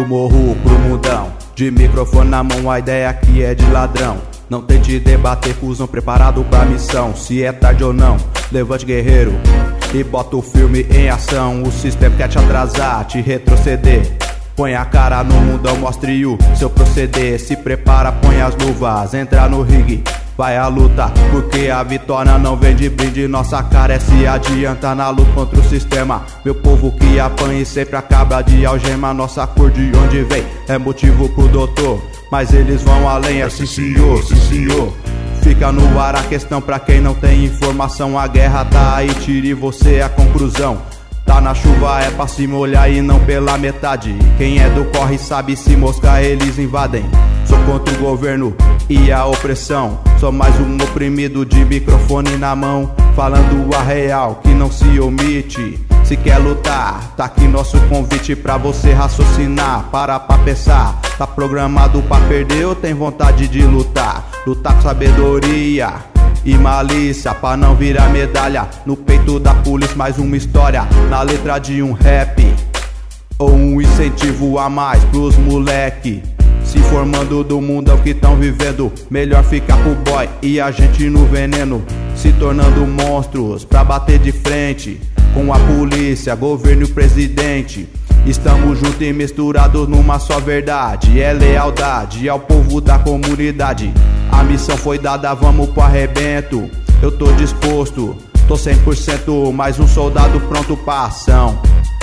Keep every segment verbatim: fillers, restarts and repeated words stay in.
Do morro pro mundão, de microfone na mão, a ideia aqui é de ladrão. Não tente debater, fusão, preparado pra missão. Se é tarde ou não, levante guerreiro e bota o filme em ação. O sistema quer te atrasar, te retroceder. Põe a cara no mundão, mostre o seu proceder. Se prepara, põe as luvas, entra no ringue, vai à luta, porque a vitória não vem de brinde. Nossa cara é se adianta na luta contra o sistema. Meu povo que apanha e sempre acaba de algema. Nossa cor de onde vem é motivo pro doutor, mas eles vão além, é sim senhor, sim senhor. Fica no ar a questão pra quem não tem informação. A guerra tá aí, tire você a conclusão. Tá na chuva é pra se molhar e não pela metade. Quem é do corre sabe, se moscar eles invadem. Sou contra o governo e a opressão. Sou mais um oprimido de microfone na mão, falando a real que não se omite. Se quer lutar, tá aqui nosso convite pra você raciocinar. Para pra pensar, tá programado pra perder ou tem vontade de lutar? Lutar com sabedoria e malícia pra não virar medalha. No peito da polícia mais uma história, na letra de um rap, ou um incentivo a mais pros moleque se formando do mundão que tão vivendo. Melhor ficar pro boy e a gente no veneno, se tornando monstros pra bater de frente com a polícia, governo e presidente. Estamos juntos e misturados numa só verdade, é lealdade ao povo da comunidade. A missão foi dada, vamos pro arrebento. Eu tô disposto, tô cem por cento, mais um soldado pronto pra ação.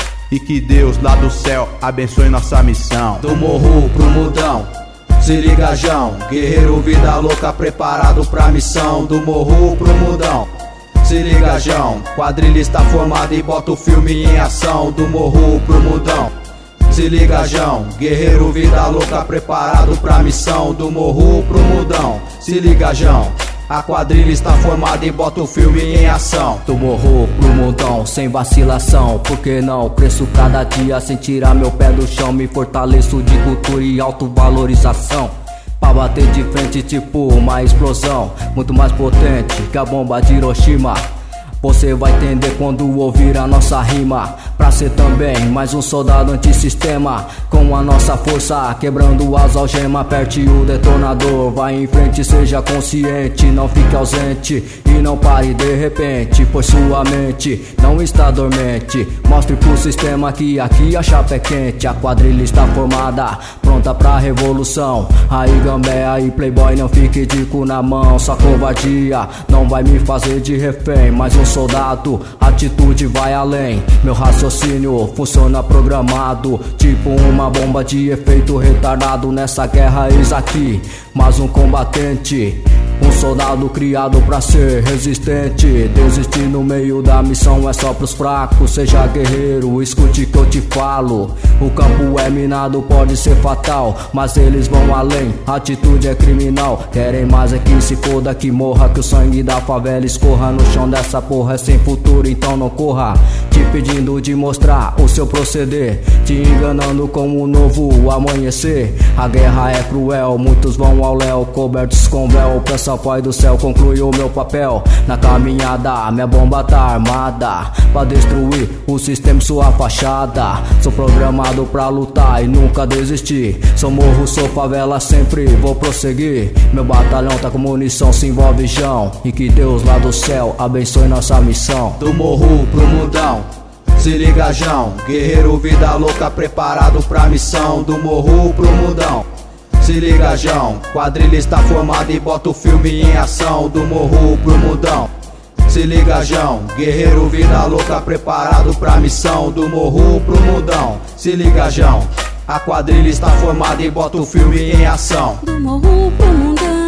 E que Deus lá do céu abençoe nossa missão. Do morro pro mundão, se liga Jão, guerreiro vida louca preparado pra missão. Do morro pro mundão, se liga Jão, quadrilha está formada e bota o filme em ação. Do morro pro mundão, se liga Jão, guerreiro vida louca preparado pra missão. Do morro pro mundão, se liga Jão, a quadrilha está formada e bota o filme em ação. Do morro pro mundão, sem vacilação, por que não? Cresço cada dia sem tirar meu pé do chão. Me fortaleço de cultura e autovalorização, pra bater de frente tipo uma explosão muito mais potente que a bomba de Hiroshima. Você vai entender quando ouvir a nossa rima. Pra ser também mais um soldado antissistema, com a nossa força quebrando as algemas. Aperte o detonador, vai em frente, seja consciente. Não fique ausente e não pare de repente, pois sua mente não está dormente. Mostre pro sistema que aqui a chapa é quente. A quadrilha está formada, pronta pra revolução. Aí Gambé, aí playboy, não fique de cu na mão. Sua covardia não vai me fazer de refém. Mais um soldado, atitude vai além. Meu raciocínio funciona programado, tipo uma bomba de efeito retardado. Nessa guerra eis aqui mais um combatente, um soldado criado pra ser resistente. Desistir no meio da missão é só pros fracos. Seja guerreiro, escute que eu te falo. O campo é minado, pode ser fatal, mas eles vão além, atitude é criminal. Querem mais é que se foda, que morra, que o sangue da favela escorra no chão dessa porra. É sem futuro, então não corra, te pedindo de mostrar o seu proceder, te enganando com um novo amanhecer. A guerra é cruel, muitos vão ao léu, cobertos com véu. Peça ao Pai do céu, conclui o meu papel na caminhada. Minha bomba tá armada pra destruir o sistema e sua fachada. Sou programado pra lutar e nunca desistir. Sou morro, sou favela, sempre vou prosseguir. Meu batalhão tá com munição, se envolve Jão, e que Deus lá do céu abençoe nossa missão. Do morro pro mundão, se liga Jão, guerreiro vida louca preparado pra missão. Do morro pro mundão, se liga Jão, quadrilha está formada e bota o filme em ação. Do morro pro mundão, se liga Jão, guerreiro vida louca preparado pra missão. Do morro pro mundão, se liga Jão, a quadrilha está formada e bota o filme em ação. Do morro pro mundão,